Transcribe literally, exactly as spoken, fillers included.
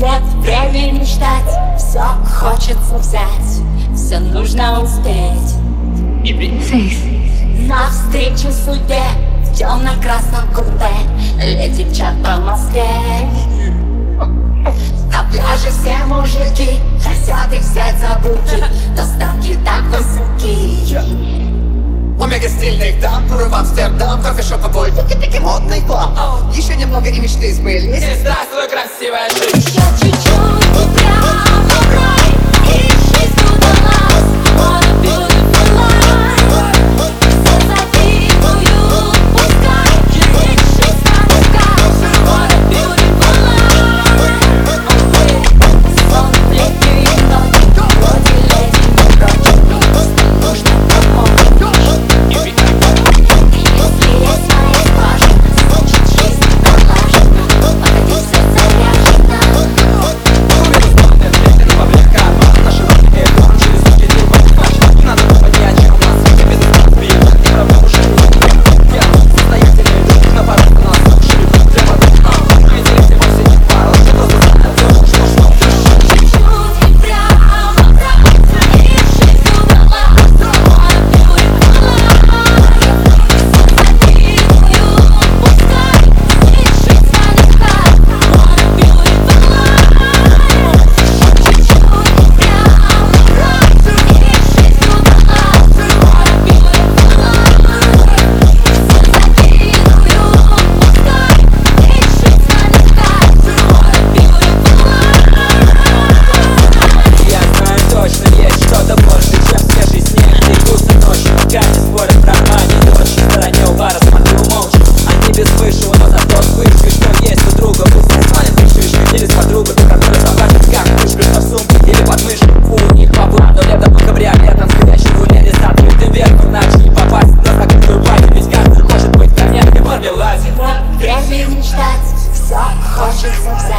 Нет времени ждать, все хочется взять, все нужно успеть. Навстречу судьбе в темно-красном купе летит чат по Москве. На пляже все мужики хотят их взять за руки, но ставки так высоки. Омега стильных дам, туры в Амстердам, кофешоп и бой, таки-таки модный клуб. Еще немного и мечты сбылись. Здравствуй, красивая жизнь. Еще чуть-чуть и прямо в рай, и жизнь туда нас. What a beautiful life. Все завидуют, пускай жизнь станет кайф. What a beautiful life. Сон в летнюю ночь, вроде леди не прочь, просто нужно помочь. Если есть моя башня, значит жизнь налажена, погоди, все заряжено. Времени ждать, все хочется взять.